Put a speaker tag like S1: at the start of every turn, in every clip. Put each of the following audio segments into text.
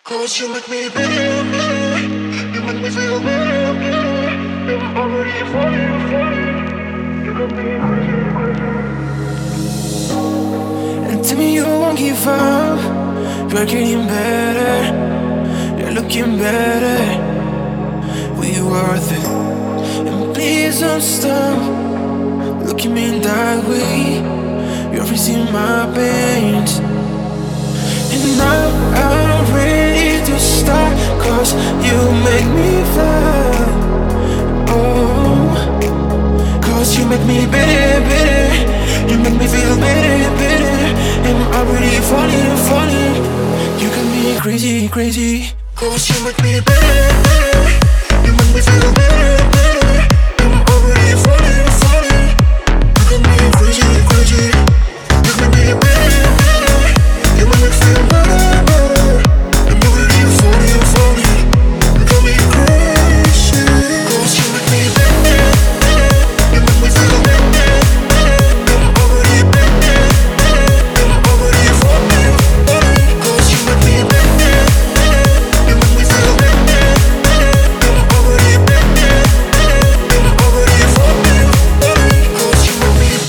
S1: 'Cause you make me better, better. You make me feel better, better. I'm already falling, falling. You got me crazy, crazy.
S2: And tell me you won't give up. You're getting better. You're looking better. We worth it. And please don't stop. Look at me in that way. You're freezing my pains. And now I'm ready to start. 'Cause you make me fly. Oh, 'cause you make me better, better. You make me feel better, better. And I'm already falling, falling. You got me crazy, crazy.
S1: 'Cause you make me better, better. You make me feel better, better. I'm already falling, falling. You got me crazy, crazy. You make me better, better. You make me feel better, better. I'm already falling, falling. You got me crazy. 'Cause you make me better, better. You make me feel better, better. I'm already better, better. I'm already falling, falling. 'Cause you make me better, better. You make me feel better, better. I'm already better, better. I'm already falling, falling. 'Cause you make me.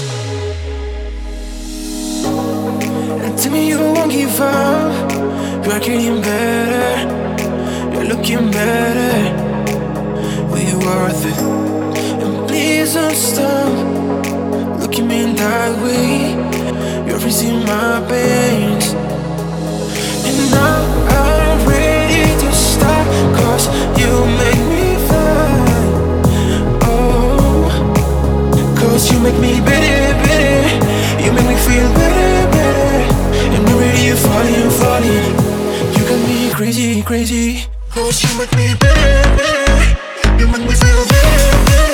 S2: And tell me you won't give up. You're getting better. You're looking better. We worth it. And please don't stop. Look at me in that way. You're freezing my pains. And now I'm ready to start. 'Cause you make me fly. Oh, 'cause you make me better, better. You make me feel better, better. And already you're falling, falling. You got me crazy, crazy.
S1: 'Cause you make me better, better. You make me feel better, better.